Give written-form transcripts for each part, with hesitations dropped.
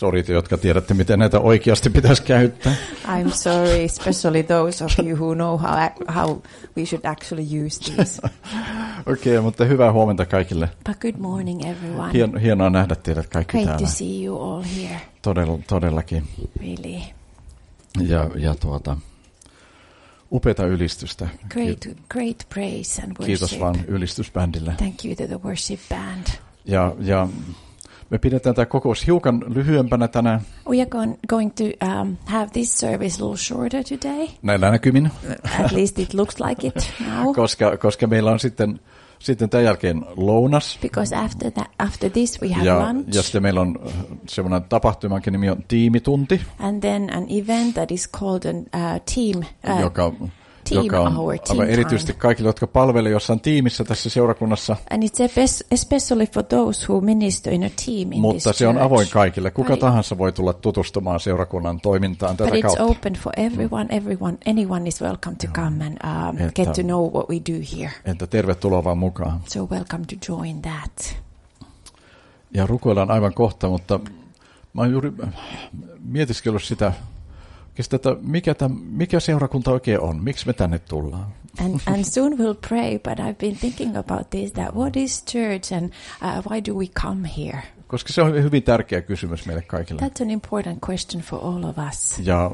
Sori te, jotka tiedätte, miten näitä oikeasti pitäisi käyttää. I'm sorry, especially those of you who know how we should actually use these. Okei, mutta hyvää huomenta kaikille. But good morning, everyone. Hienoa nähdä teidät kaikki Great täällä. to see you all here. Todellakin. Really. Ja upeata ylistystä. Great praise and worship. Kiitos vaan ylistysbändille. Thank you to the worship band. Ja me pidetään tämä kokous hiukan lyhyempänä tänään. We are going to have this service a little shorter today. Näillä näkymin. At least it looks like it now. koska meillä on sitten tämän jälkeen lounas. Because after this we have lunch. Ja sitten meillä on semmoinen tapahtumankin nimi on tiimitunti. And then an event that is called a team. Joka on aivan erityisesti kaikille, jotka palvelevat jossain tiimissä tässä seurakunnassa. And it's especially for those who minister in a team in Mutta this se on church. avoin kaikille. Kuka tahansa voi tulla tutustumaan seurakunnan toimintaan tätä But kautta. it's open for everyone. Anyone is welcome to come and get to know what we do here. Että tervetuloa vaan mukaan. So welcome to join that. Ja rukoillaan aivan kohta, mutta mä oon juuri mietiskellyt sitä, että mikä seurakunta oikein on? Miksi me tänne tullaan? And soon we'll pray, but I've been thinking about this, that what is church and why do we come here? Koska se on hyvin tärkeä kysymys meille kaikille. That's an important question for all of us. Ja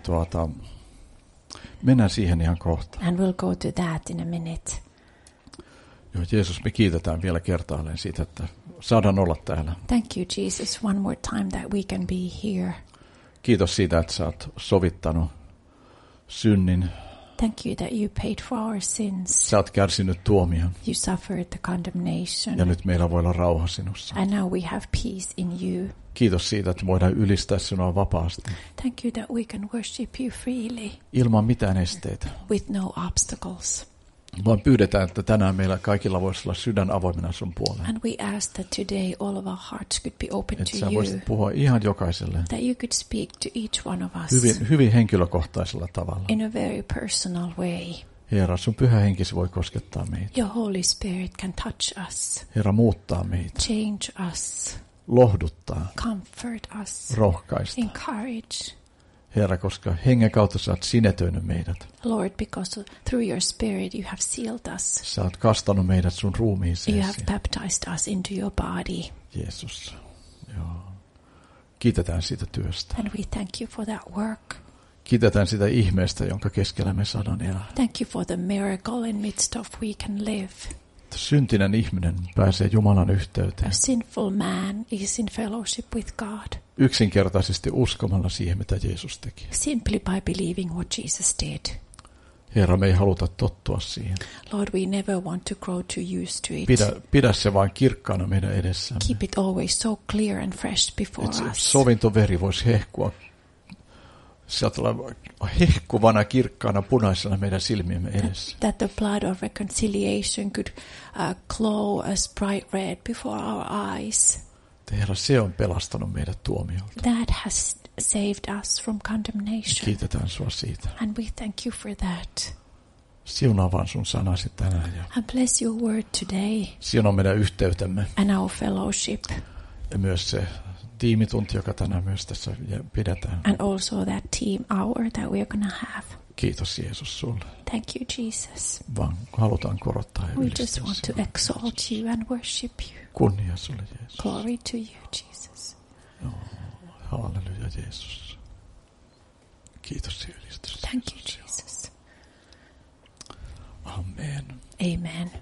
mennään siihen ihan kohta. And we'll go to that in a minute. Joo, Jeesus, me kiitetään vielä kertaalleen siitä, että saadaan olla täällä. Thank you, Jesus, one more time that we can be here. Kiitos siitä, että sä oot sovittanut synnin. Thank you that you paid for our sins. Sä oot kärsinyt tuomion. You suffered the condemnation. Ja nyt meillä voi olla rauha sinussa. And now we have peace in you. Kiitos siitä, että voidaan ylistää sinua vapaasti. Thank you that we can worship you freely. Ilman mitään esteitä. With no obstacles. Vaan pyydetään, että tänään meillä kaikilla voisi olla sydän avoimena sun puoleen. And we ask that today all of our hearts could be open että to sä you. voisit puhua ihan jokaiselle. That you could speak to each one of us. Hyvin henkilökohtaisella tavalla. In a very personal way. Herra, sun pyhä henkisi voi koskettaa meitä. Your Holy Spirit can touch us. Herra, muuttaa meitä. Change us. Lohduttaa. Comfort us. Rohkaista. Encourage. Herra, koska hengen kautta sä oot sinetöinyt meidät. Lord, because through your Spirit you have sealed us. Sä oot kastanut meidät sun ruumiiseesi. You have baptized us into your body. Jeesus. Joo. Kiitetään siitä työstä. And we thank you for that work. Kiitetään sitä ihmeestä, jonka keskellä me saadaan elää. Thank you for the miracle in midst of we can live. Syntinen ihminen pääsee Jumalan yhteyteen. A sinful man is in fellowship with God. Yksinkertaisesti uskomalla siihen, mitä Jeesus teki. Simply by believing what Jesus did. Herra, me ei haluta tottua siihen. Lord, we never want to grow too used to it. Pidä se vain kirkkaana meidän edessämme. Keep it always so clear and fresh before us. Sovintoveri voisi hehkua. Sieltä olla hehkuvana kirkkaana punaisena meidän silmiemme edessä. That the blood of reconciliation could glow as bright red before our eyes. Herra, se on pelastanut meidät tuomiolta. That has saved us from condemnation. Kiitetään sua siitä. And we thank you for that. Siunaa vaan sun sanasi tänään. And bless your word today. Siunaa meidän yhteytemme. And our fellowship. Ja myös se tiimitunti, joka tänään myös tässä pidetään. And also that team hour that we are going to have. Kiitos Jeesus sulle. Thank you, Jesus. Vaan halutaan korottaa ja we just want to exalt you and worship you. Kunnia sulle, Jeesus. Glory to you, Jesus. Halleluja, Jeesus. Kiitos ja ylistys. Thank you, Jesus. Amen. Amen.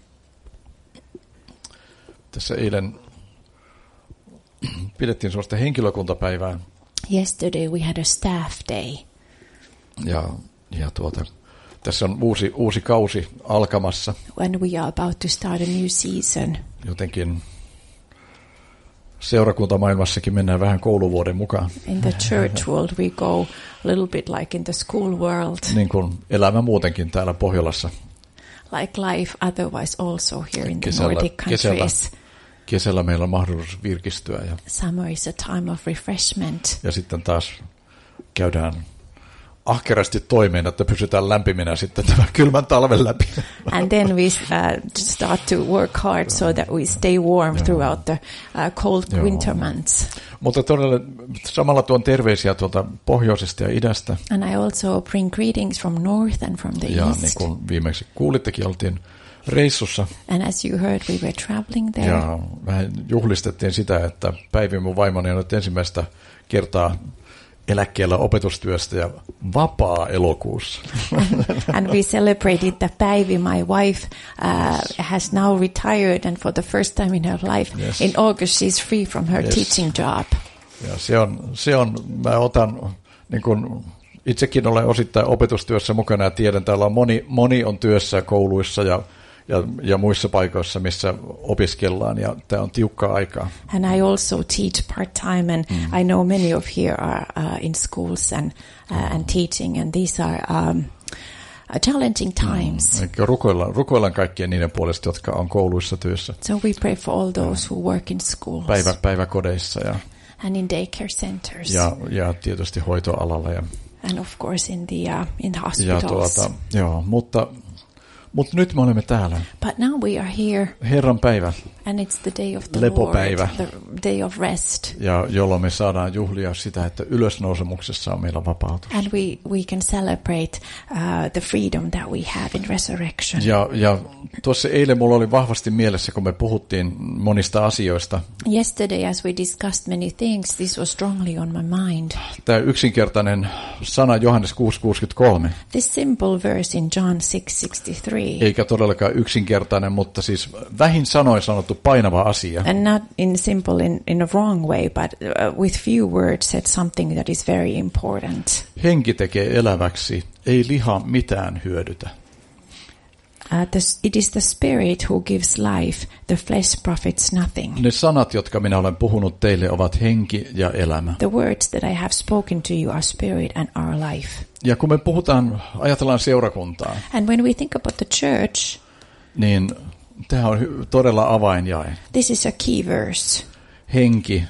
Tässä eilen pidettiin sellaista henkilökuntapäivää. Yesterday we had a staff day. Ja tässä on uusi kausi alkamassa. When we are about to start a new season. Jotenkin seurakuntamaailmassakin mennään vähän kouluvuoden mukaan. In the church world we go a little bit like in the school world. Niin kuin elämä muutenkin täällä Pohjolassa. Like life otherwise also here in the Nordic countries. Kesällä meillä on mahdollisuus virkistyä. Summer is a time of refreshment. Ja sitten taas käydään ahkerasti toimeen, että pysytään lämpiminä sitten tämän kylmän talven läpi. And then we start to work hard so that we stay warm throughout the cold winter months. Mutta todella samalla tuon terveisiä tuolta pohjoisesta ja idästä. And I also bring greetings from north and from the Ja east. niin kuin viimeksi kuulittekin, oltiin reissussa. And as you heard, we were traveling there. Ja vähän juhlistettiin sitä, että Päivi, mun vaimoni, on nyt ensimmäistä kertaa eläkkeellä opetustyöstä ja vapaa elokuussa. And we celebrated that Päivi, my wife, has now retired, and for the first time in her life, Yes. in August, she's free from her Yes. teaching job. Ja se on, mä otan, niin kuin itsekin olen osittain opetustyössä mukana ja tiedän, täällä on moni on työssä kouluissa ja muissa paikoissa, missä opiskellaan, ja tämä on tiukkaa aikaa. And I also teach part-time, and I know many of here are in schools and teaching, and these are challenging times. Eli rukoillaan kaikkien niiden puolesta, jotka on kouluissa työssä. So we pray for all those who work in schools Päiväkodeissa and in daycare centers, ja tietysti hoitoalalla. and of course in the hospitals. Mutta nyt me olemme täällä. But now we are here, Herran päivä, and it's the day of the Lepopäivä. Lord, the day of rest. ja jolloin me saadaan juhlia sitä, että ylösnousemuksessa on meillä vapautus. And we can celebrate the freedom that we have in resurrection. Ja tuossa eilen mulla oli vahvasti mielessä, kun me puhuttiin monista asioista, Yesterday, as we discussed many things, this was strongly on my mind. tämä yksinkertainen sana Johannes 6:63, This simple verse in John 6:63, eikä todellakaan yksinkertainen, mutta siis vähin sanoin sanottu painava asia. and not in simple in a wrong way, but with few words said something that is very important. Henki tekee eläväksi, ei liha mitään hyödytä. It is the spirit who gives life, the flesh profits nothing. Ne sanat, jotka minä olen puhunut teille, ovat henki ja elämä. The words that I have spoken to you are spirit and our life. Ja kun me ajatellaan seurakuntaa, And when we think about the church, niin tämä on todella avainjae. this is a key verse. Henki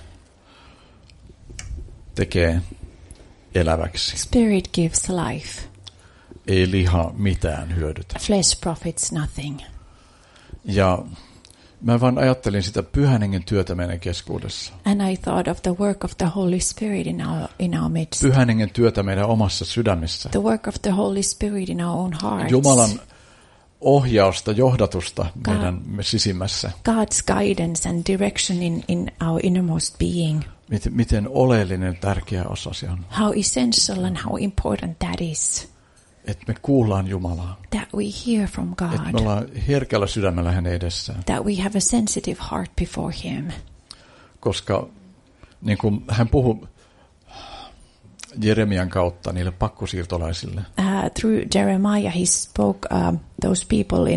tekee eläväksi. Spirit gives life. Ei liha mitään hyödytä. Flesh profits nothing. Ja mä vaan ajattelin sitä Pyhän Hengen työtä meidän keskuudessa. And I thought of the work of the Holy Spirit in our midst. Pyhän Hengen työtä meidän omassa sydämessä. The work of the Holy Spirit in our own hearts. Jumalan ohjausta, johdatusta meidän sisimmässä. God's guidance and direction in our innermost being. Miten oleellinen, tärkeä osa se on. How essential and how important that is. Että me kuullaan Jumalaa. That we hear from Että me God. ollaan herkällä sydämellä hänen edessään. That we have a sensitive heart before Him. Koska niin kuin hän puhui Jeremian kautta niille pakkosiirtolaisille. Through Jeremiah, he spoke those people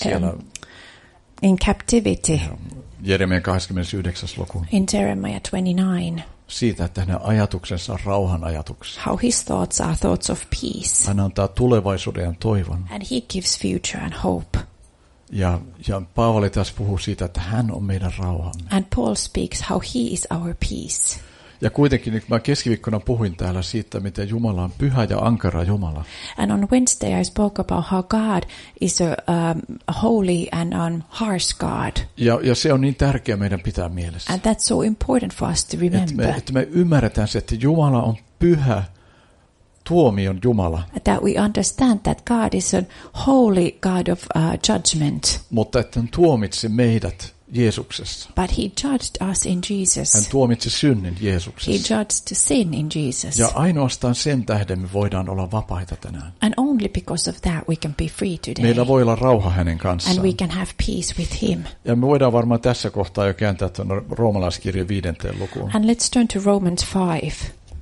in captivity. Jeremian 29. luku. In Jeremiah 29. Siitä, että hänen ajatuksensa on rauhan ajatuksia. How his thoughts are thoughts of peace. Hän antaa tulevaisuuden ja toivon. And he gives future and hope. Ja Paavali taas puhuu siitä, että hän on meidän rauhamme. And Paul speaks how he is our peace. Ja kuitenkin nyt mä keskiviikkona puhuin täällä siitä, miten Jumala on pyhä ja ankara Jumala. And on Wednesday I spoke about how God is a holy and harsh God. Ja se on niin tärkeää meidän pitää mielessä. And that's so important for us to remember. Että me ymmärretään se, että Jumala on pyhä, tuomion Jumala. That we understand that God is a holy God of judgment. Mutta että hän tuomitsi meidät Jeesuksessa. But he judged us in Jesus. Hän tuomitsi synnin He Jeesuksessa. judged the sin in Jesus. Ja ainoastaan sen tähden me voidaan olla vapaita tänään. And only because of that we can be free today. Meillä voi olla rauha hänen kanssaan. And we can have peace with him. Ja me voidaan varmaan tässä kohtaa jo kääntää tuonne Roomalaiskirjan 5. lukuun. And let's turn to Romans 5.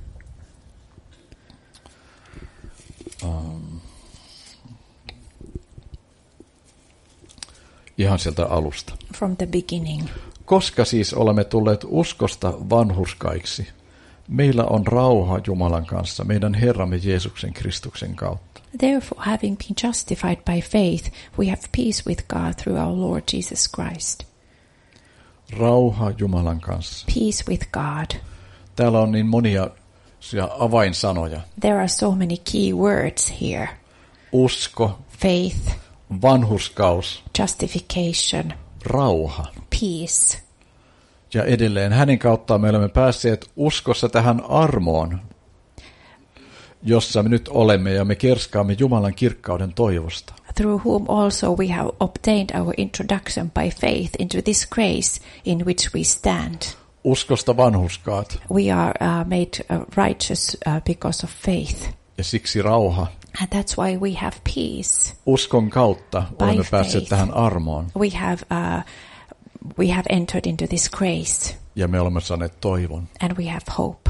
Ihan sieltä alusta. From the beginning. Koska siis olemme tulleet uskosta vanhurskaiksi, meillä on rauha Jumalan kanssa, meidän Herramme Jeesuksen Kristuksen kautta. Therefore, having been justified by faith, we have peace with God through our Lord Jesus Christ. Rauha Jumalan kanssa. Peace with God. Täällä on niin monia avainsanoja. There are so many key words here. Usko, Faith, vanhurskaus, justification, rauha. peace. Ja edelleen hänen kauttaan me olemme päässeet uskossa tähän armoon, jossa me nyt olemme ja me kerskaamme Jumalan kirkkauden toivosta. Through whom also we have obtained our introduction by faith into this grace in which we stand. Uskosta vanhurskaat. We are made righteous because of faith. Ja siksi rauha. And that's why we have peace. Uskon kautta olemme päässeet faith. tähän armoon. We have entered into this grace. Ja me olemme saaneet toivon. And we have hope.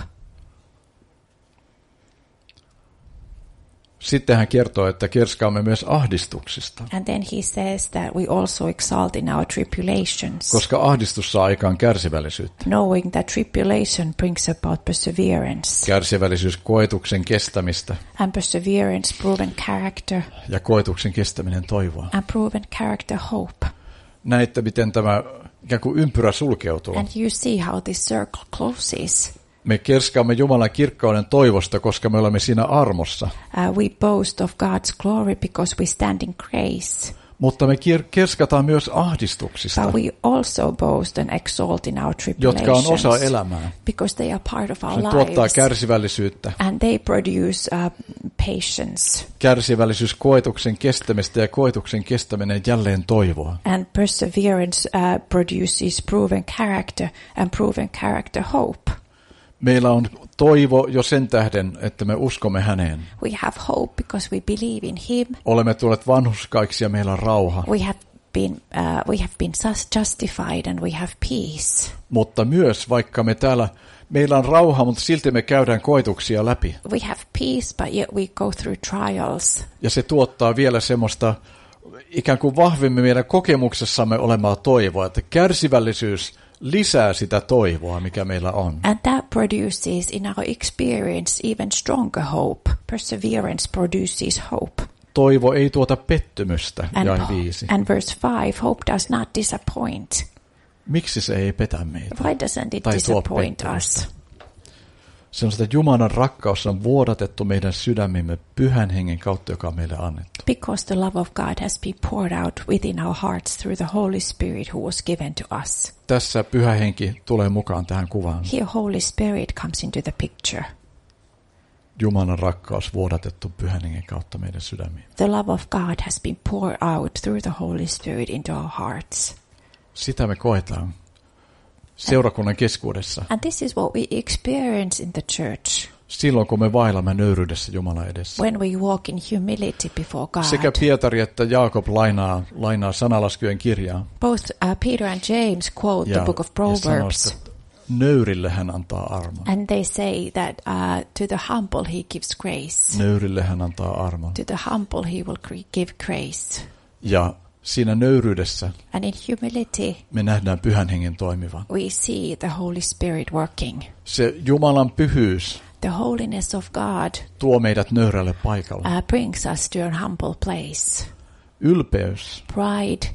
Sitten hän kertoo, että kerskaamme myös ahdistuksista. And then he says that we also exalt in our tribulations. Koska ahdistus saa aikaan kärsivällisyyttä. Knowing that tribulation brings about perseverance. Kärsivällisyys koetuksen kestämistä. And perseverance proven character. Ja koetuksen kestäminen toivoa. And proven character hope. Näette, miten tämä ikään kuin ympyrä sulkeutuu. And you see how this circle closes. Me kerskaamme Jumalan kirkkauden toivosta, koska me olemme siinä armossa. We boast of God's glory because we stand in grace. Mutta me kerskataan myös ahdistuksista, But we also boast and exalt in our tribulations. jotka on osa elämää. Because they are part of our Se lives. tuottaa kärsivällisyyttä. And they produce patience. Kärsivällisyys koetuksen kestämistä ja koetuksen kestäminen jälleen toivoa. And perseverance produces proven character and proven character hope. Meillä on toivo jo sen tähden, että me uskomme häneen. We have hope because we believe in him. Olemme tulleet vanhurskaiksi ja meillä on rauha. We have been justified and we have peace. Mutta myös vaikka meillä on rauha, mutta silti me käydään koetuksia läpi. We have peace, but yet we go through trials. Ja se tuottaa vielä semmoista ikään kuin vahvemmin meidän kokemuksessamme olemaa toivoa, että kärsivällisyys lisää sitä toivoa, mikä meillä on. And that produces in our experience even stronger hope. Perseverance produces hope. Toivo ei tuota pettymystä, jae 5. And verse 5, hope does not disappoint. Miksi se ei petä meitä? Why doesn't it Tai tuo disappoint pettymystä? us? Se on sitä, että Jumalan rakkaus on vuodatettu meidän sydämimme Pyhän Hengen kautta, joka on meille annettu. Because the love of God has been poured out within our hearts through the Holy Spirit who was given to us. Tässä Pyhä Henki tulee mukaan tähän kuvaan. Here Holy Spirit comes into the picture. Jumalan rakkaus vuodatettu Pyhän Hengen kautta meidän sydämiin. The love of God has been poured out through the Holy Spirit into our hearts. Sitä me koetaan seurakunnan keskuudessa. And this is what we experience in the church. Silloin, kun me vaellamme nöyryydessä Jumalan edessä. When we walk in humility before God. Sekä Pietari että Jaakob lainaa sanalaskujen kirjaa. Both Peter and James quote the book of Proverbs. Että nöyrille hän antaa armon. And they say that to the humble he gives grace. Nöyrille hän antaa armon. To the humble he will give grace. Ja siinä nöyryydessä and in humility, me nähdään Pyhän Hengen toimivan. We see the Holy Spirit working. Se Jumalan pyhyys, the holiness of God, tuo meidät nöyrälle paikalle. Brings us to a humble place. Ylpeys. Pride.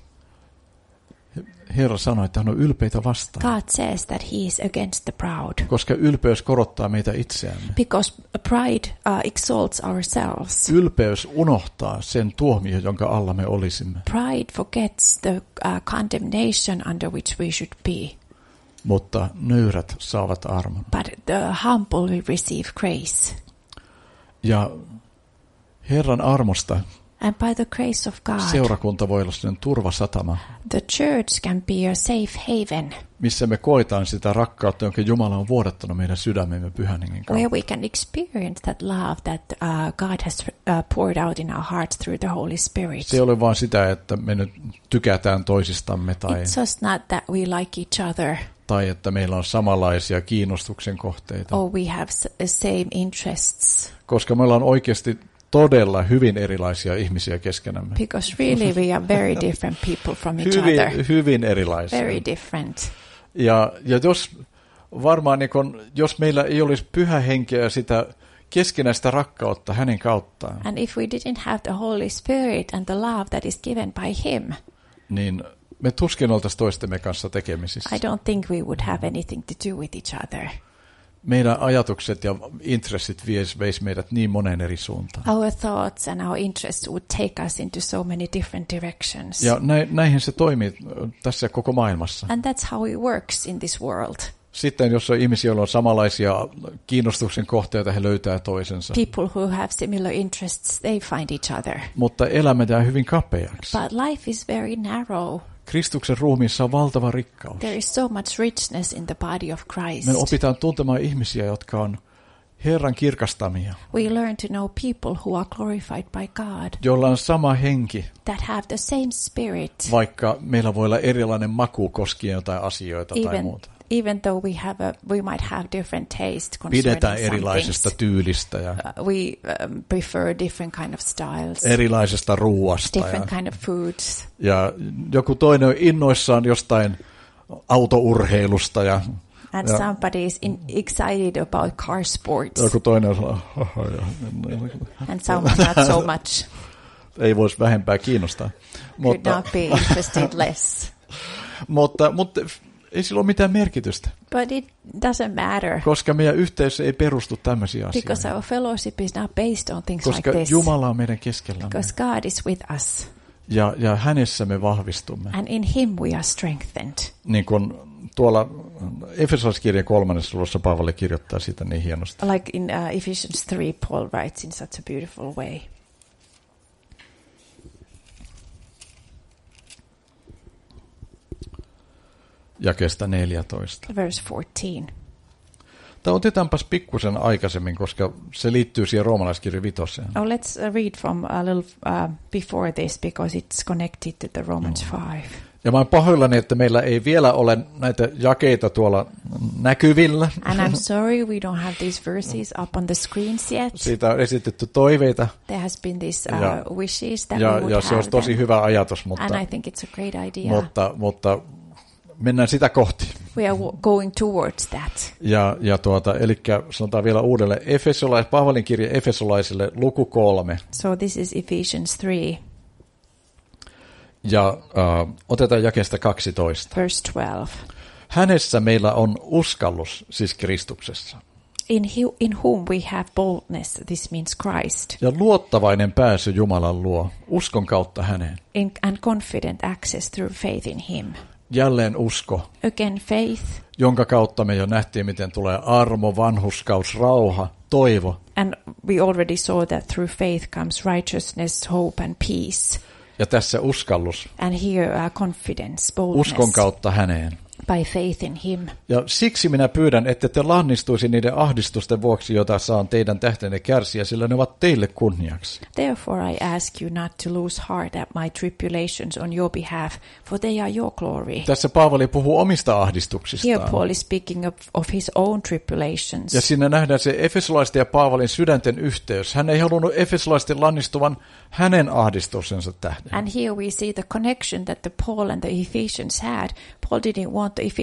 Herra sanoi, että hän on ylpeitä vastaan. God says that he is against the proud. Koska ylpeys korottaa meitä itseämme. Because pride exalts ourselves. Ylpeys unohtaa sen tuomion, jonka alla me olisimme. Pride forgets the condemnation under which we should be. Mutta nöyrät saavat armon. But the humble will receive grace. Ja Herran armosta and by the grace of God, seurakunta voi olla sen turvasatama. The church can be a safe haven. Missä me koetaan sitä rakkautta, jonka Jumala on vuodattanut meidän sydämemme Pyhän Hengen kautta. Where we can experience that love that God has poured out in our hearts through the Holy Spirit. Se ei ole vaan sitä, että me nyt tykätään toisistamme tai It's just not that we like each other. Tai että meillä on samanlaisia kiinnostuksen kohteita. Or we have same interests. Koska me ollaan oikeasti todella hyvin erilaisia ihmisiä keskenämme. Because really we are very different people from each other. Hyvin erilaisia. Very different. Ja jos varmaan jos meillä ei olisi Pyhä Henkeä sitä keskinäistä rakkautta hänen kauttaan. And if we didn't have the Holy Spirit and the love that is given by him. Niin me tuskin oltaisiin toistemme kanssa tekemisissä. I don't think we would have anything to do with each other. meidän ajatukset ja intressit veisi meidät niin moneen eri suuntaan. Our thoughts and our interests would take us into so many different directions. Ja näinhän se toimii tässä koko maailmassa. And that's how it works in this world. Sitten jos on ihmisiä, joilla on samanlaisia kiinnostuksen kohteita, he löytää toisensa. People who have similar interests, they find each other. Mutta elämä jää hyvin kapeaksi. But life is very narrow. Kristuksen ruumiissa on valtava rikkaus. There is so much richness in the body of Christ. Me opitaan tuntemaan ihmisiä, jotka on Herran kirkastamia. We learn to know people who are glorified by God. Joilla on sama henki. That have the same spirit. Vaikka meillä voi olla erilainen maku koskien jotain asioita tai muuta. Even though we might have different taste concerning pidetään erilaisesta tyylistä ja we prefer different kind of styles. Erilaisesta ruuasta different kind of foods. Ja joku toinen on innoissaan jostain autourheilusta ja and somebody is excited about car sports. Joku toinen on and someone not so much. Ei voisi vähempää kiinnostaa. Could not be interested less. mutta ei sillä ole mitään merkitystä. But it doesn't matter. Koska meidän yhteisö ei perustu tämmöisiin asioihin. Because our fellowship is not based on things koska like this. Jumala on meidän keskellämme. Because God is with us. Ja hänessä me vahvistumme. And in him we are strengthened. Niin kuin tuolla Efesolaiskirjan 3. luvussa Paavali kirjoittaa siitä niin hienosti. Like in Ephesians 3, Paul writes in such a beautiful way. Jakeesta 14. Verse 14. Tai otetaanpas pikkusen aikaisemmin, koska se liittyy siihen roomalaiskirjan 5. Oh, let's read from a little before this because it's connected to the Romans 5. Ja mä oon pahoillani, että meillä ei vielä ole näitä jakeita tuolla näkyvillä. And I'm sorry we don't have these verses up on the screens yet. Siitä on esitetty toiveita. There has been these wishes that we would ja se olisi tosi hyvä ajatus, mutta, and I think it's a great idea. Mutta mennään sitä kohti. We are going towards that. Eli sanotaan vielä uudelleen, Paavalin kirje Efesolaisille luku 3. So this is Ephesians 3. Ja otetaan jakeesta 12. Verse 12. Hänessä meillä on uskallus, siis Kristuksessa. In whom we have boldness, this means Christ. Ja luottavainen pääsy Jumalan luo, uskon kautta häneen. And confident access through faith in him. Jälleen usko. Again faith. Jonka kautta me jo nähtiin, miten tulee armo, vanhurskaus, rauha, toivo. And we already saw that through faith comes righteousness, hope and peace. Ja tässä uskallus. And here confidence, boldness. Uskon kautta häneen. By faith in him. Ja siksi minä pyydän, että te lannistuisi niiden ahdistusten vuoksi, jota saan teidän tähtenne kärsiä, sillä ne ovat teille kunniaksi. Therefore I ask you not to lose heart at my tribulations on your behalf, for they are your glory. Tässä Paavali puhuu omista ahdistuksistaan. Here Paul is speaking of his own tribulations. Ja siinä nähdään se Efesolaisten ja Paavalin sydänten yhteys. Hän ei halunnut efesolaisten lannistuvan hänen ahdistuksensa tähden. And here we see the connection that the Paul and the Ephesians had. Paul didn't want the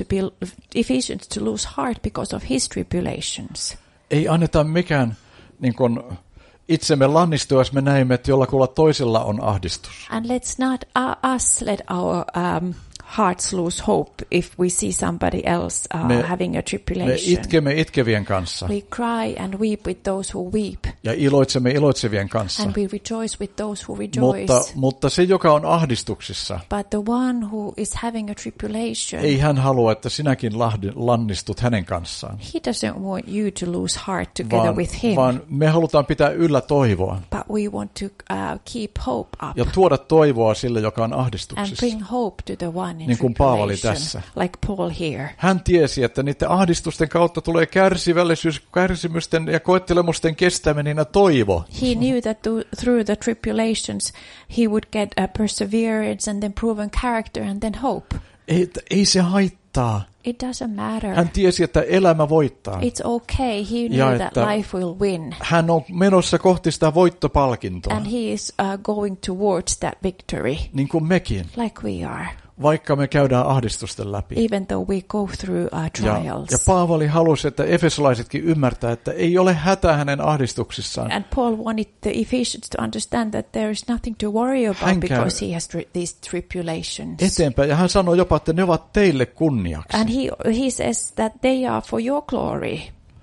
Ephesians to lose heart because of his tribulations. Ei anneta mikään niin kuin itsemme lannistua, jos me näemme, että jollakulla toisella on ahdistus. And let's not us let our hearts lose hope if we see somebody else having a tribulation. Me itkemme itkevien kanssa. We cry and weep with those who weep. Ja iloitsemme iloitsevien kanssa. And we rejoice with those who rejoice. Mutta se, joka on ahdistuksissa, but the one who is having a tribulation, ei hän halua, että sinäkin lannistut hänen kanssaan. He doesn't want you to lose heart together with him. Vaan me halutaan pitää yllä toivoa. But we want to keep hope up. Ja tuoda toivoa sille, joka on ahdistuksissa. And bring hope to the one niin kuin Paavali tässä. Like Paul here. Hän tiesi, että niiden ahdistusten kautta tulee kärsivällisyys, kärsimysten ja koettelemusten kestäminen ja toivo. He knew that through the tribulations he would get a perseverance and then proven character and then hope. Ei se haittaa. It doesn't matter. Hän tiesi, että elämä voittaa. It's okay. He knew that life will win. Hän on menossa kohti sitä voittopalkintoa. And he is going towards that victory. Niin kuin mekin. Like we are. vaikka me käydään ahdistusten läpi. even though we go through trials. Ja Paavali halusi, että efesolaisetkin ymmärtää, että ei ole hätä hänen ahdistuksissaan. And Paul wanted the Ephesians to understand that there is nothing to worry about because he has these tribulations. Eteenpäin, ja hän sanoi jopa, että ne ovat teille kunniaksi. And he says that they are for your glory.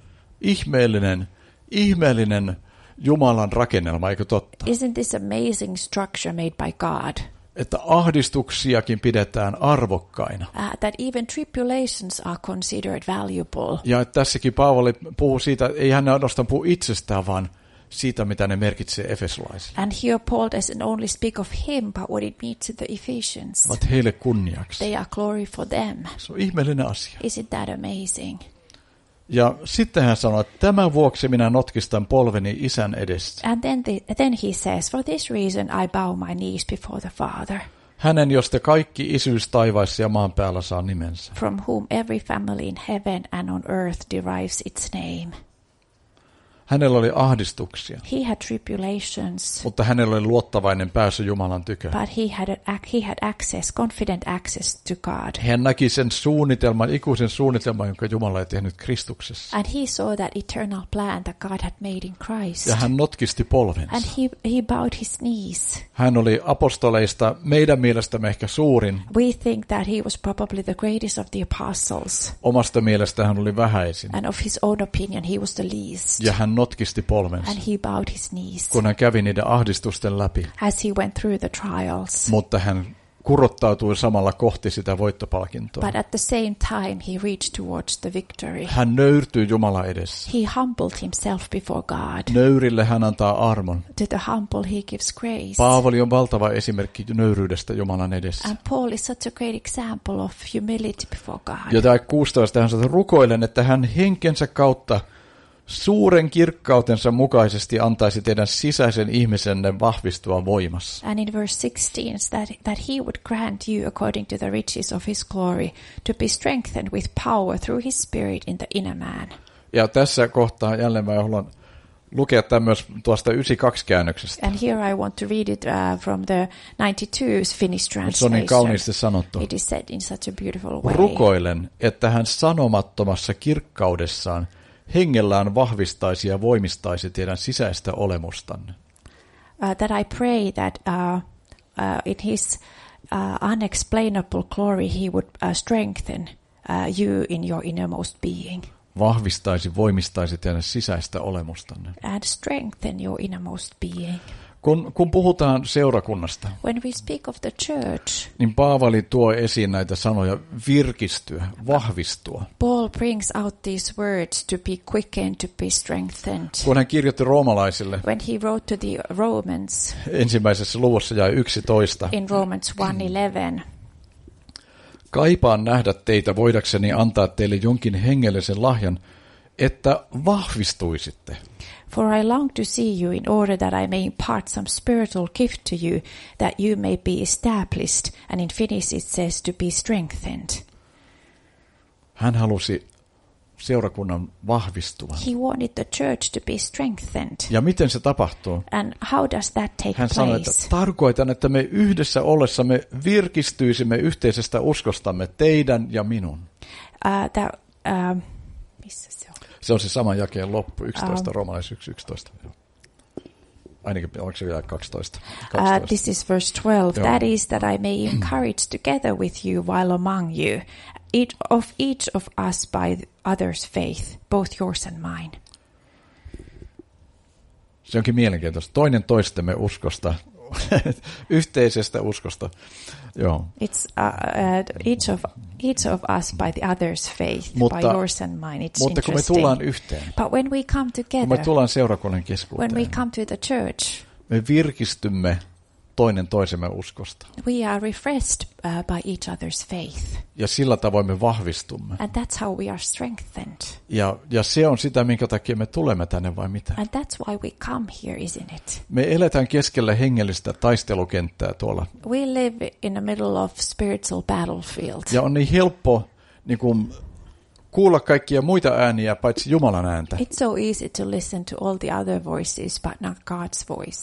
Ihmeellinen Jumalan rakennelma, eikö totta? Isn't this amazing structure made by God? Että ahdistuksiakin pidetään arvokkaina. That even tribulations are considered valuable. Ja tässäkin Paavali puhuu siitä, ei hän ainoastaan puhu itsestään, vaan siitä, mitä ne merkitsee efesolaisille. And here Paul doesn't only speak of him, but what it means to the Ephesians. Ovat heille kunniaksi. They are glory for them. Se on ihmeellinen asia. Isn't that amazing? Ja sitten hän sanoi, että tämän vuoksi minä notkistan polveni isän edessä. And then he says, for this reason I bow my knees before the Father, Hänen, josta kaikki isyys taivaissa ja maan päällä saa nimensä. from whom every family in heaven and on earth derives its name. Hänellä oli ahdistuksia, He had tribulations, mutta hänellä oli luottavainen pääsy Jumalan tykö. but he had access, confident access to God. Hän näki sen suunnitelman, ikuisen suunnitelman, jonka Jumala oli tehnyt Kristuksessa. And he saw that eternal plan that God had made in Christ. Ja hän notkisti polvensa. And he bowed his knees. Hän oli apostoleista meidän mielestämme ehkä suurin. We think that he was probably the greatest of the apostles. Omasta mielestä hän oli vähäisin. And of his own opinion, he was the least. Ja hän notkisti polvensa, And he bowed his knees kun hän kävi niiden ahdistusten läpi. as he went through the trials. Mutta hän kurottautui samalla kohti sitä voittopalkintoa. But at the same time, he reached towards the victory. Hän nöyrtyi Jumalan edessä. He humbled himself before God. Nöyrille hän antaa armon. To the humble, he gives grace. Paavali on valtava esimerkki nöyryydestä Jumalan edessä. And Paul is such a great example of humility before God. Ja tämä 16 hän sanoo, rukoilen, että hän henkensä kautta suuren kirkkautensa mukaisesti antaisi teidän sisäisen ihmisenne vahvistua voimassa. And in verse 16, that he would grant you according to the riches of his glory to be strengthened with power through his spirit in the inner man. Ja tässä kohtaa jälleen mä haluan lukea tämän myös tuosta 92-käännöksestä. And here I want to read it from the 92's Finnish Se on niin translation. kauniisti sanottu. It is said in such a beautiful way. Rukoilen, että hän sanomattomassa kirkkaudessaan hengellään vahvistaisi ja voimistaisi teidän sisäistä olemustanne. That I pray that in his unexplainable glory he would strengthen you in your innermost being. Vahvistaisi, voimistaisi teidän sisäistä olemustanne. And strengthen your innermost being. Kun puhutaan seurakunnasta, When we speak of the church, niin Paavali tuo esiin näitä sanoja virkistyä, vahvistua. Paul brings out these words to be quickened, to be strengthened. Kun hän kirjoitti roomalaisille When he wrote to the Romans ensimmäisessä luvussa jae 11, in Romans 1:11, kaipaan nähdä teitä voidakseni antaa teille jonkin hengellisen lahjan, että vahvistuisitte. for I long to see you in order that I may impart some spiritual gift to you, that you may be established, and in Finnish it says to be strengthened. Hän halusi seurakunnan vahvistua. He wanted the church to be strengthened. Ja miten se tapahtuu? And how does that take Hän sanoi, että place? tarkoitan, että me yhdessä ollessamme virkistyisimme yhteisestä uskostamme, teidän ja minun. Missä se on? Se on se sama jakeen loppu, 11, Roomalais 1:11. Ainakin, onko se vielä 12? This is verse 12. Joo. That is that I may encourage together with you while among you, each of us by the other's faith, both yours and mine. Se onkin mielenkiintoista. Toinen toistemme uskosta, yhteisestä uskosta. Joo. It's each of us by the other's faith, by yours and mine. It's mutta kun me interesting. tullaan yhteen, But when we come kun together, me tullaan seurakunnan when we keskuuteen, come to the church, me virkistymme toinen toisemme uskosta. we are refreshed by each other's faith. Ja sillä tavoin me vahvistumme. And that's how we are strengthened. Ja se on sitä, minkä takia me tulemme tänne, vai mitä? And that's why we come here, isn't it? Me eletään keskellä hengellistä taistelukenttää tuolla. We live in the middle of spiritual battlefield. Ja on niin helppo niin kuin, kuulla kaikkia muita ääniä, paitsi Jumalan ääntä. It's so easy to listen to all the other voices, but not God's voice.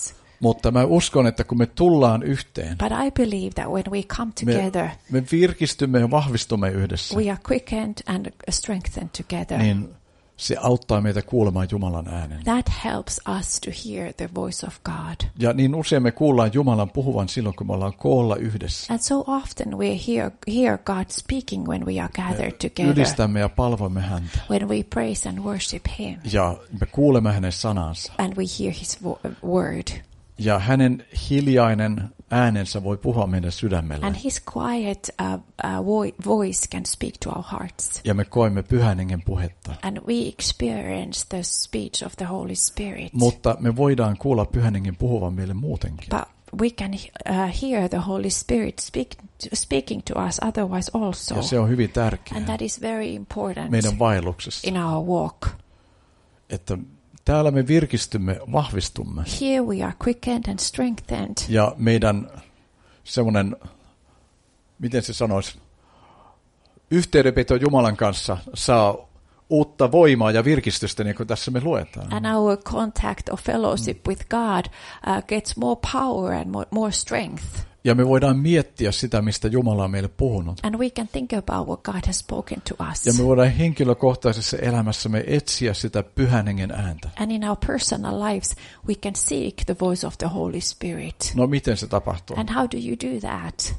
Mutta mä uskon, että kun me tullaan yhteen, But I believe that when we come together, me virkistymme ja vahvistumme yhdessä, we are quickened and strengthened together. niin se auttaa meitä kuulemaan Jumalan äänen. That helps us to hear the voice of God. Ja niin usein me kuullaan Jumalan puhuvan silloin, kun me ollaan koolla yhdessä. And so often we hear God speaking when we are gathered together, Ylistämme ja palvomme häntä. when we praise and worship Him, Ja me kuulemme hänen sanansa. and we hear His word. Ja hänen hiljainen äänensä voi puhua meidän sydämelle. And His quiet voice can speak to our hearts. Ja me koemme Pyhän Hengen puhetta. And we experience the speech of the Holy Spirit. Mutta me voidaan kuulla Pyhän Hengen puhuvan meille muutenkin. But we can hear the Holy Spirit speaking to us otherwise also. Ja se on hyvin tärkeää And that is very important meidän vaelluksessa. in our walk. Että täällä me virkistymme, vahvistumme. Here we are quickened and strengthened. Ja meidän semmoinen, miten se sanoisi, yhteydenpito Jumalan kanssa saa uutta voimaa ja virkistystä, niin kuin tässä me luetaan. And our contact or fellowship with God gets more power and more strength. Ja me voidaan miettiä sitä, mistä Jumala on meille puhunut. And we can think about what God has spoken to us. Ja me voidaan henkilökohtaisessa elämässämme etsiä sitä Pyhän Hengen ääntä. And in our personal lives, we can seek the voice of the Holy Spirit. No miten se tapahtuu? And how do you do that?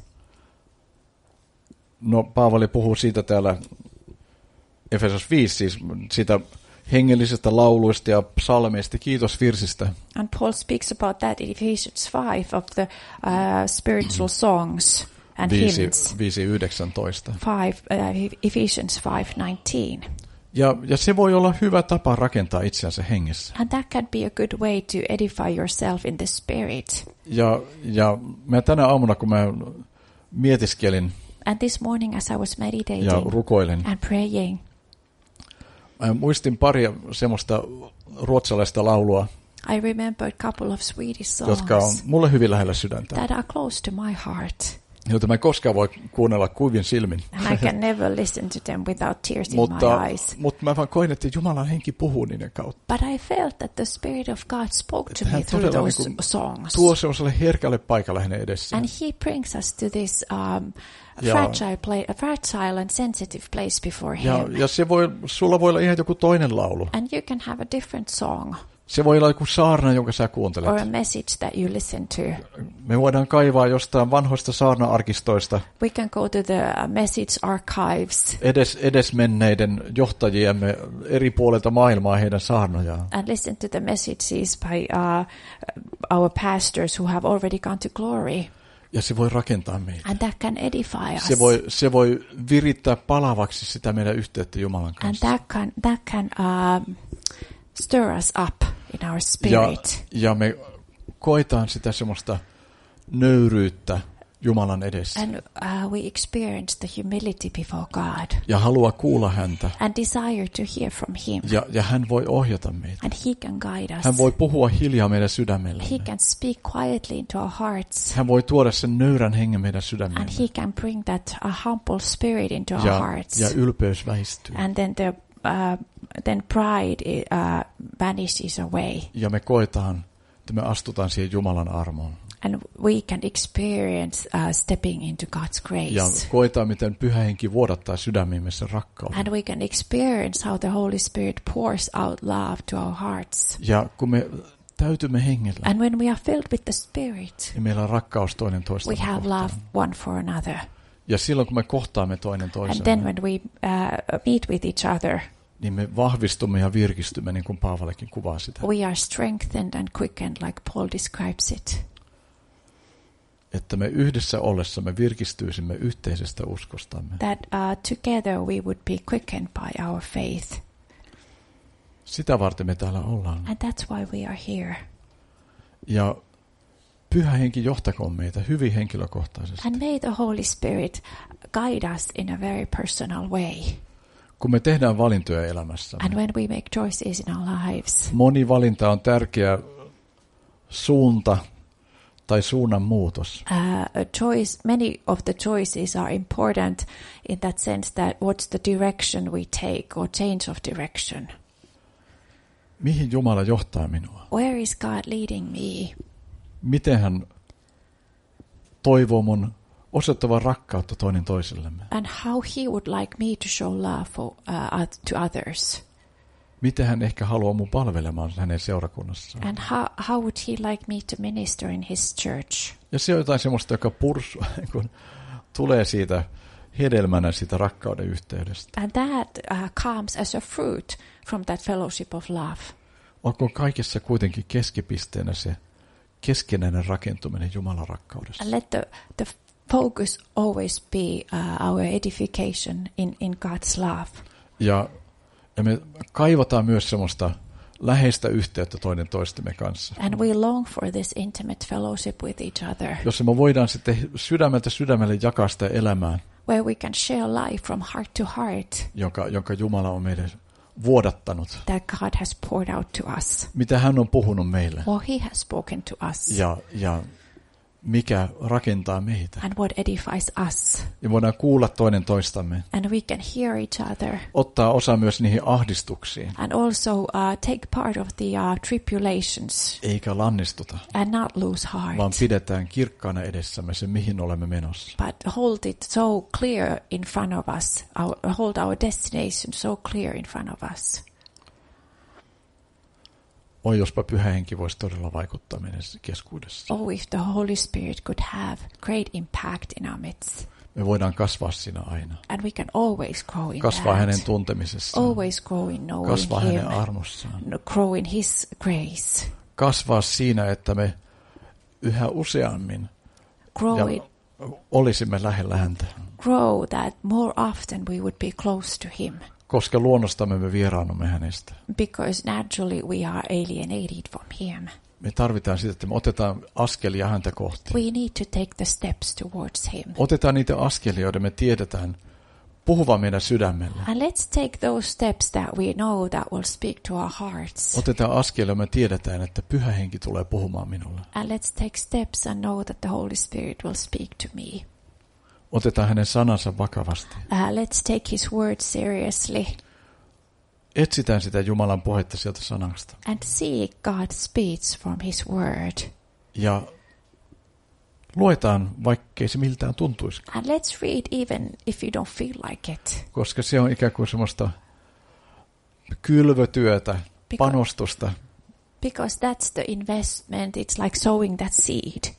No Paavali puhuu siitä täällä Efesos 5, siis siitä hengellisestä lauluista ja psalmeista, kiitosvirsistä. And Paul speaks about that in Ephesians 5 of the spiritual songs and hymns. 5:19. Ephesians 5:19. Ja se voi olla hyvä tapa rakentaa itseänsä hengessä. And that can be a good way to edify yourself in the spirit. Ja mä tänä aamuna, kun mä mietiskelin And this morning as I was ja meditating rukoilin, and praying, mä muistin pari semmoista ruotsalaista laulua, I remembered a couple of Swedish jotka on songs mulle hyvin lähellä sydäntä, that are close to my heart. joita mä en koskaan voi kuunnella kuivin silmin. And I can never listen to them without tears in my eyes. Mutta mä vaan koin, että Jumalan henki puhuu niiden kautta. But I felt that the Spirit of God spoke to Hän me through todella those niin kuin songs. tuo semmoiselle herkälle paikalle hänen edessään. And He brings us to this fragile and sensitive place before Him. Ja sulla voi olla ihan joku toinen laulu. And you can have a different song Se voi olla joku saarna, jonka sä or a kuuntelet. message that you listen to. Me voidaan kaivaa jostain vanhoista saarna-arkistoista We can go to the message archives edesmenneiden johtajiemme eri puolilta maailmaa heidän saarnojaan. and listen to the messages by our pastors who have already gone to glory. Ja se voi rakentaa meitä. And that can edify us. Se voi virittää palavaksi sitä meidän yhteyttä Jumalan And kanssa. that can stir us up in our spirit. Ja me koetaan sitä semmoista nöyryyttä Jumalan edessä. And we experience the humility before God. Ja haluaa kuulla häntä. And desire to hear from Him. Ja hän voi ohjata meitä. And He can guide us. Hän voi puhua hiljaa meidän sydämelle. He can speak quietly into our hearts. Hän voi tuoda sen nöyrän hengen meidän And sydämelle. He can bring that humble spirit into our hearts. Ja ylpeys väistyy. And then pride vanishes away. Ja me koetaan, että me astutaan siihen Jumalan armoon. And we can experience stepping into God's grace. Ja koetaan, miten Pyhä Henki vuodattaa sydämiimme sen rakkauden. And we can experience how the Holy Spirit pours out love to our hearts. Ja kun me täytymme hengellä, And when we are filled with the Spirit, niin meillä on rakkaus toinen we toista have kohtaan. love one for another. Ja silloin, kun me kohtaamme toinen And toisemme, then when we meet with each other, niin me vahvistumme ja virkistymme, niin kuin Paavalikin kuvaa sitä. we are strengthened and quickened like Paul describes it. Että me yhdessä ollessamme virkistyisimme yhteisestä uskostamme. That together we would be quickened by our faith. Sitä varten me täällä ollaan. And that's why we are here. Ja Pyhä Henki johtakoon meitä hyvin henkilökohtaisesti. And may the Holy Spirit guide us in a very personal way. Kun me tehdään valintoja elämässä, And when we make choices in our lives, moni valinta on tärkeä suunta tai suunnan muutos. many of the choices are important in that sense that what's the direction we take or change of direction. Mihin Jumala johtaa minua? Where is God leading me? miten hän toivoo mun osoittavan rakkautta toinen toisellemme. And how he would like me to show love to others. Miten hän ehkä haluaa mun palvelemaan hänen seurakunnassaan. And how would he like me to minister in his church? Ja se on jotain semmoista, joka pursua, kun tulee siitä hedelmänä siitä rakkauden yhteydestä. And that comes as a fruit from that fellowship of love. Onko kaikessa kuitenkin keskipisteenä se keskinäinen rakentuminen Jumalan rakkaudessa? And let the focus always be our edification in God's love. Ja me kaivataan myös semmoista läheistä yhteyttä toinen toistemme kanssa. And we long for this intimate fellowship with each other. Jossa me voidaan sitten sydämeltä sydämelle jakaa sitä elämää, where we can share life from heart to heart. Jonka Jumala on meille vuodattanut. That God has poured out to us. Mitä hän on puhunut meille. What he has spoken to us. Ja mikä rakentaa meitä. And what edifies us. Ja voidaan kuulla toinen toistamme. And we can hear each other. Ottaa osa myös niihin ahdistuksiin. And also take part of the tribulations. Eikä lannistuta. And not lose heart. Vaan pidetään kirkkaana edessämme se, mihin olemme menossa. But hold it so clear in front of us. Hold our destination so clear in front of us. Oi, jospa Pyhä Henki voisi todella vaikuttaa meidän keskuudessa. Oh, if the Holy Spirit could have great impact in our midst. Me voidaan kasvaa siinä aina. And we can always grow in kasvaa that. hänen tuntemisessaan. Always grow in knowing kasvaa him. hänen armossaan. Grow in his grace. Kasvaa siinä, että me yhä useammin olisimme lähellä häntä. Grow that more often we would be close to him. Koska luonnostamme me vieraannumme hänestä. Because naturally we are alienated from him. Me tarvitaan sitä, että me otetaan askelia häntä kohti. We need to take the steps towards him. Otetaan niitä askelia, joita me tiedetään puhuvan meidän sydämelle. And let's take those steps that we know that will speak to our hearts. Otetaan askelia, me tiedetään, että Pyhä Henki tulee puhumaan minulle. And let's take steps and know that the Holy Spirit will speak to me. Otetaan hänen sanansa vakavasti. Let's take his word seriously. Etsitään sitä Jumalan puhetta sieltä sanasta. And seek God's speech from his word. Ja luetaan, vaikkei se miltään tuntuisikaan. And let's read even if you don't feel like it. Koska se on ikään kuin semmoista kylvötyötä, panostusta. Because that's the investment. It's like sowing that seed.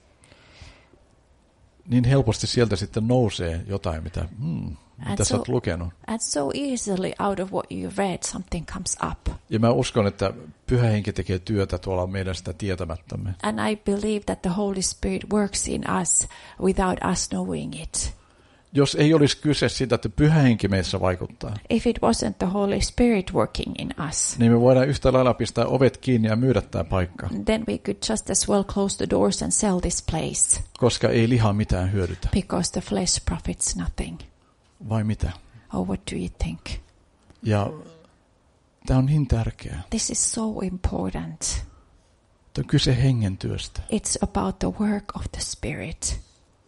Niin helposti sieltä sitten nousee jotain, mitä sä oot lukenut. And so easily out of what you read, something comes up. Ja mä uskon, että Pyhä Henki tekee työtä tuolla meidän sitä tietämättämme. And I believe that the Holy Spirit works in us without us knowing it. Jos ei olisi kyse siitä, että Pyhä Henki meissä vaikuttaa. If it wasn't the Holy Spirit working in us. Niin me voidaan yhtä lailla pistää ovet kiinni ja myydä tämä paikka. Then we could just as well close the doors and sell this place. Koska ei liha mitään hyödytä. Because the flesh profits nothing. Vai mitä? Oh, what do you think? Ja tämä on niin tärkeää. This is so important. Tämä on kyse hengen työstä. It's about the work of the Spirit.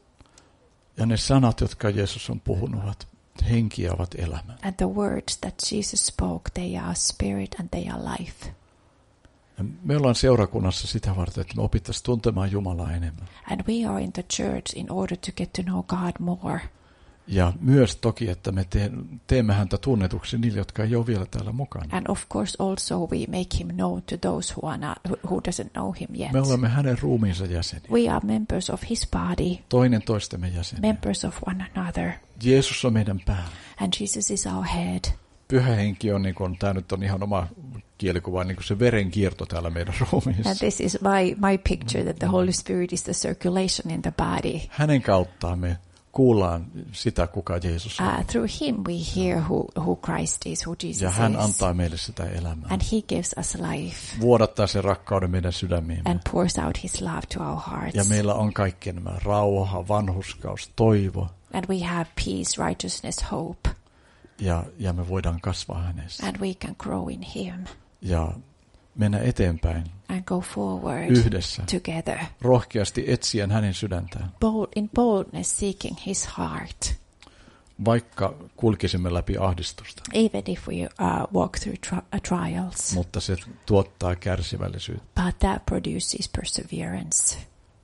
Ja ne sanat, jotka Jeesus on puhunut, ovat henkiä, ovat elämä. And the words that Jesus spoke, they are spirit and they are life. Ja me ollaan seurakunnassa sitä varten, että me opittaisiin tuntemaan Jumalaa enemmän. And we are in the church in order to get to know God more. Ja myös toki, että me teemme häntä tunnetuksi niille, jotka ei ole vielä täällä mukana. And of course also we make him known to those who doesn't know him yet. Me olemme hänen ruumiinsa jäseniä. We are members of his body. Toinen toistemme jäseniä. Members of one another. Jeesus on meidän pää. And Jesus is our head. Pyhä Henki on, tämä nyt on ihan oma kielikuva, niin kuin se verenkierto täällä meidän ruumiissa. And this is my picture that the Holy Spirit is the circulation in the body. Hänen kauttaan me kuullaan sitä, kuka Jeesus on. Through him we hear who Christ is, who Jesus is. Ja hän antaa meille sitä elämää. And he gives us life. Vuodattaa sen rakkauden meidän sydämiimme. And pours out his love to our hearts. Ja meillä on kaikki nämä rauha, vanhurskaus, toivo. And we have peace, righteousness, hope. Ja me voidaan kasvaa hänessä. And we can grow in him. Ja mennä eteenpäin. And go forward yhdessä. Together. Rohkeasti etsien hänen sydäntään. In boldness seeking his heart. Vaikka kulkisimme läpi ahdistusta. Even if we walk through trials. Mutta se tuottaa kärsivällisyyttä. But that produces perseverance.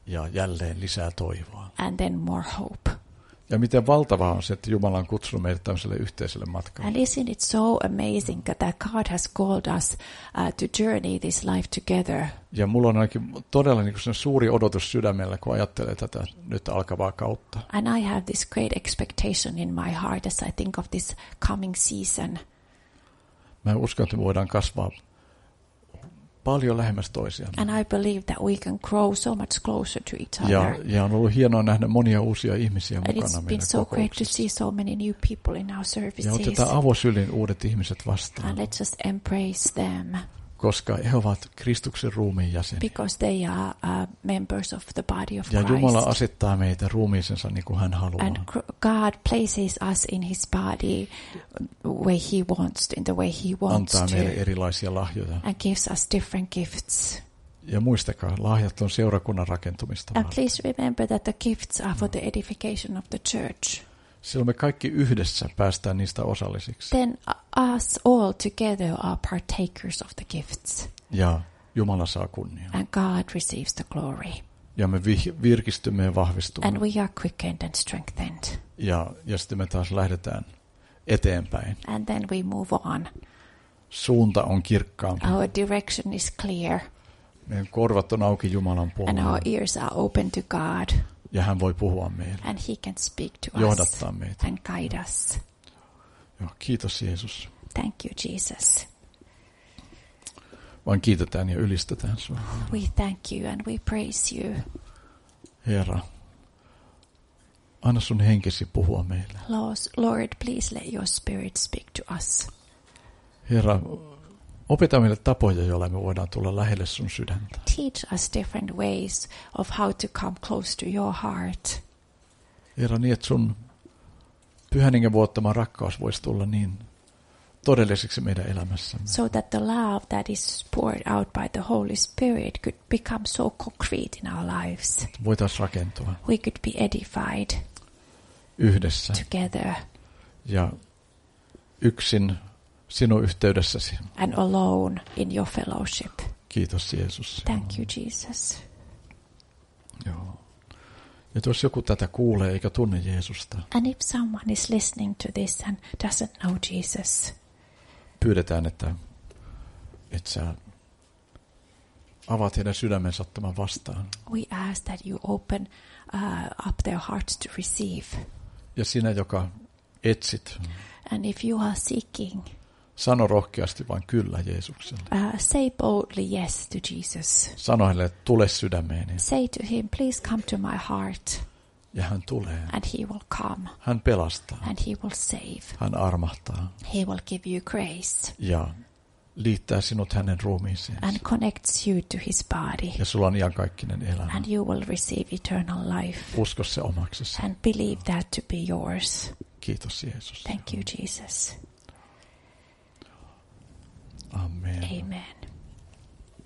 ja jälleen lisää toivoa. and then more hope. Ja miten valtavaa on se, että Jumala on kutsunut meidät tämmöiselle yhteiselle matkalle. And isn't it so amazing that God has called us to journey this life together? Ja mulla on ainakin todella niin kuin suuri odotus sydämellä, kun ajattelee tätä nyt alkavaa kautta. And I have this great expectation in my heart as I think of this coming season. Mä uskon, että me voidaan kasvaa paljon lähemmäs toisiaan. And I believe that we can grow so much closer to each other. Ja on ollut hienoa nähdä monia uusia ihmisiä And mukana it's been meidän so great to kokouksissa. see so many new people in our services. Ja otetaan avosylin uudet ihmiset vastaan, And let's just embrace them koska he ovat Kristuksen ruumiin jäseniä. because they are members of the body of Ja Jumala Christ. asettaa meitä ruumiisensa niin kuin hän haluaa. And God places us in his body way he wants to, in the way he wants Antaa meille to, erilaisia lahjoja. and gives us different gifts. Ja muistakaa, lahjat on seurakunnan rakentumista And varten. please remember that the gifts are for the edification of the church. Silloin me kaikki yhdessä päästään niistä osallisiksi. Then us all together are partakers of the gifts, Ja Jumala saa kunniaa. and God receives the glory. Ja me virkistymme ja vahvistumme. And we are quickened and strengthened. Ja sitten me taas lähdetään eteenpäin. And then we move on. Suunta on kirkkaampi. Our direction is clear, Meidän korvat on auki Jumalan and puolella. our ears are open to God, Ja hän voi puhua meille. and he can speak to us Johdattaa meitä. and guide us. Joo, kiitos Jeesus. Thank you, Jesus. Vaan kiitetään ja ylistetään sinua. We thank you and we praise you. Herra, anna sun henkesi puhua meille. Lord, please let your spirit speak to us. Herra, opeta meille tapoja, joilla me voidaan tulla lähelle sun sydäntä. Teach us different ways of how to come close to your heart. Herra, niin että sun Pyhän Hengen vuottama rakkaus voisi tulla niin todelliseksi meidän elämässämme. So that the love that is poured out by the Holy Spirit could become so concrete in our lives. Voitaisiin rakentua We could be edified yhdessä together ja yksin sinun yhteydessäsi. and alone in your fellowship. Kiitos Jeesus. Thank you, Jesus. Joo. Ja jos joku tätä kuulee eikä tunne Jeesusta, And if someone is listening to this and doesn't know Jesus, pyydetään, että sä avaat heidän sydämensä ottamaan vastaan. we ask that you open up their hearts to receive. Ja sinä, joka etsit, And if you are seeking, sano rohkeasti vain kyllä Jeesukselle. say boldly yes to Jesus. Sano hänelle, että tule sydämeeni. Say to him, please come to my heart. Ja hän tulee. And he will come. Hän pelastaa. And he will save. Hän armahtaa. He will give you grace. Ja liittää sinut hänen ruumiiseen. And connects you to his body. Ja sulla on iankaikkinen elämä. And you will receive eternal life. Usko se omaksesi. And believe that to be yours. Kiitos Jeesus. Thank you, Jesus. Amen. Amen.